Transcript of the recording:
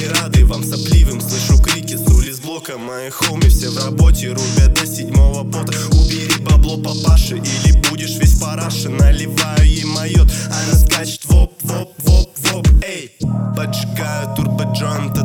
не рады вам сопливым. Слышу крики с улиц блока. Мои хоми все в работе, рубят до 7-го пота. Убери бабло папаши, или будешь весь параши. Наливаю ей майот, она скачет воп, воп, воп, воп. Эй, поджигаю турбоджант.